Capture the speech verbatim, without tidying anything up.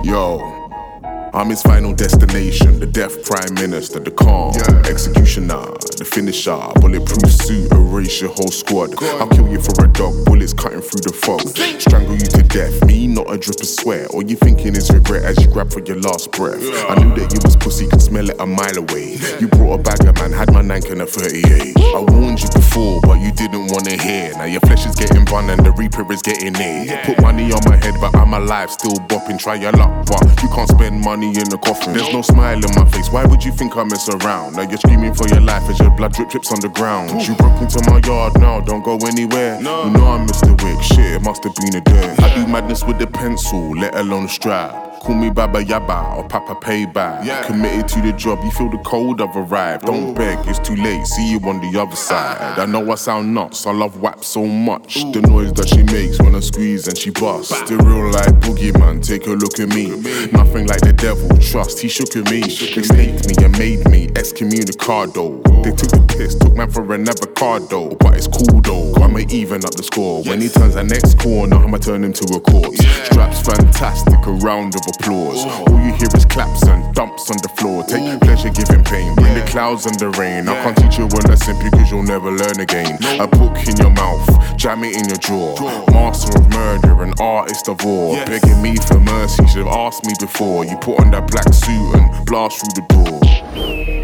Yo, I'm his final destination, the death prime minister, the calm yeah. executioner, the finisher, bulletproof suit, erase your whole squad. I'll kill you for a dog, bullets cutting through the fog. Strangle you to death, me not a drip of sweat. All you thinking is regret as you grab for your last breath. I knew that you was pussy, could smell it a mile away. You brought a bagger, man, had my nank in a thirty-eight. I warned you before, but you didn't wanna hear. Now your flesh is getting bun and the reaper is getting near. Put money on my head, but I'm alive, still bopping. Try your luck, but you can't spend money in the coffin. There's no smile in my face, why would you think I mess around? Now you're screaming for your life as your blood drip drips on the ground. You broke into my yard now, don't go anywhere. No. You know I'm Mister Wick, shit, it must have been a dirt. I do madness with the pencil, let alone the strap. Call me Baba Yaba or Papa Payback. Yeah. Committed to the job, you feel the cold I've arrived. Don't Ooh. beg, it's too late, see you on the other side. I know I sound nuts, I love W A P so much. Ooh. The noise that she makes when I squeeze and she busts. Bah. The real life boogeyman, take a look at me. me. Nothing like the devil, trust, he shook at me. They snaked me and made me excommunicado. Ooh. They took the piss, took man for an avocado. But it's cool though, I'ma even up the score. Yes. When he turns that next corner, I'ma turn him to a corpse. Yeah. Straps fantastic, a round of applause. Ooh. All you hear is claps and dumps on the floor. Take Ooh. pleasure giving pain, bring yeah. the clouds and the rain. yeah. I can't teach you a lesson because you'll never learn again. No. A book in your mouth, jam it in your jaw. Draw. Master of murder, an artist of war. Yes. Begging me for mercy, should've asked me before. You put on that black suit and blast through the door.